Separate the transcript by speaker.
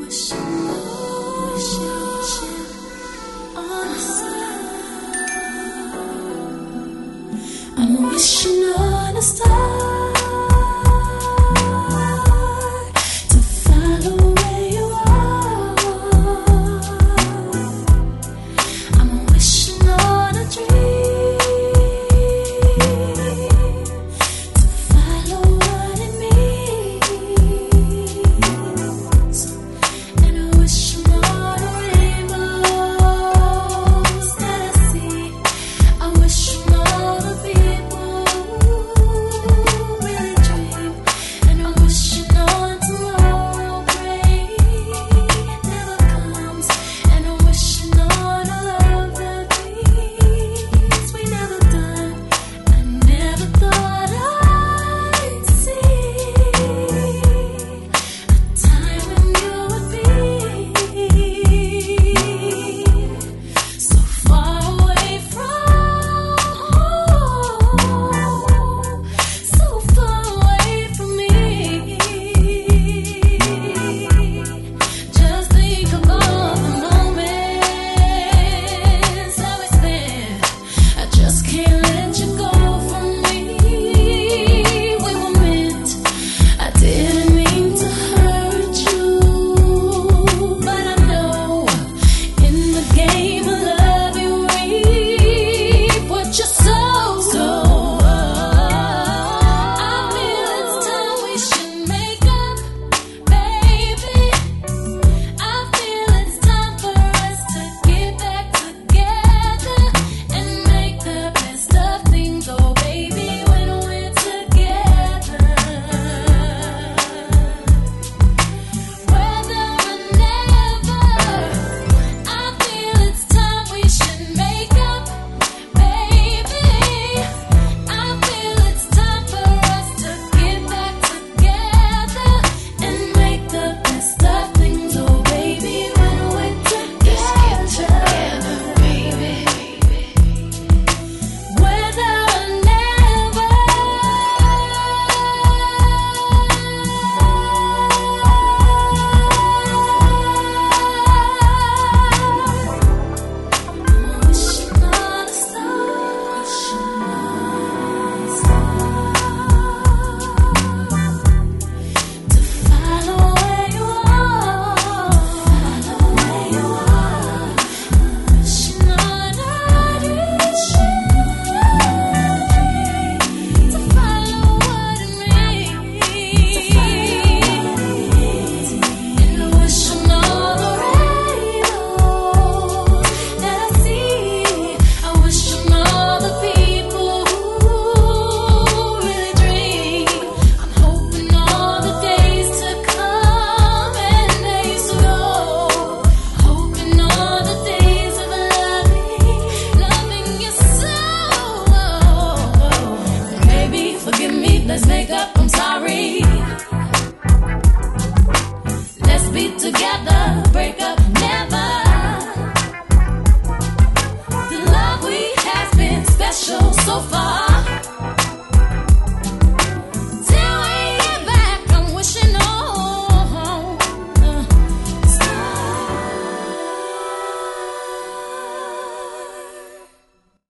Speaker 1: I'm wishing on a star to follow where you are. I'm wishing on a dream to follow what it means, and I'm wishing on a rainbows that I see. I'm wishing on a people really dream, and I'm wishing on tomorrow rain never comes, and I'm wishing on a love that means we never done. I never thought I'd see a time when you would be so far away from home, so far away from me. Just think of all the moments that we spent. I just can't let you go from me. We were meant. I didn't mean to hurt you, but I know in the game of love you reap what you sow. So I feel it's time we should make up, baby. I feel it's time for us to get back together and make the best of things, oh baby, when we're together. Whether or never, I feel it's time we should make up, baby. I feel it's time for us to get back together and make the best of things, oh baby, when we're together. Baby. Whether or never, I'm wishing on a star to follow where you are, wishing on a dream to follow what it means, and wishing on the rainbows that I see. I wish on all the people who really dream. I'm hoping all the days to come and days to go, hoping all the days of loving you so. Baby, forgive me, let's make up, I'm sorry. Let's be together, break up.